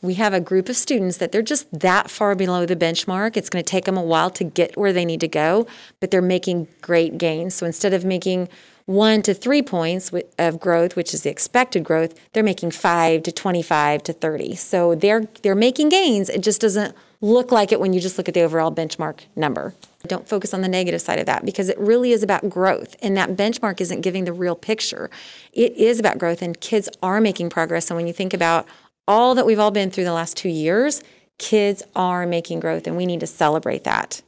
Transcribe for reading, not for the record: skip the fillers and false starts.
we have a group of students that they're just that far below the benchmark. It's going to take them a while to get where they need to go, but they're making great gains. So instead of making 1 to 3 points of growth, which is the expected growth, they're making 5 to 25 to 30. So they're making gains. It just doesn't look like it when you just look at the overall benchmark number. Don't focus on the negative side of that, because it really is about growth, and that benchmark isn't giving the real picture. It is about growth, and kids are making progress. And when you think about all that we've all been through the last 2 years, kids are making growth, and we need to celebrate that.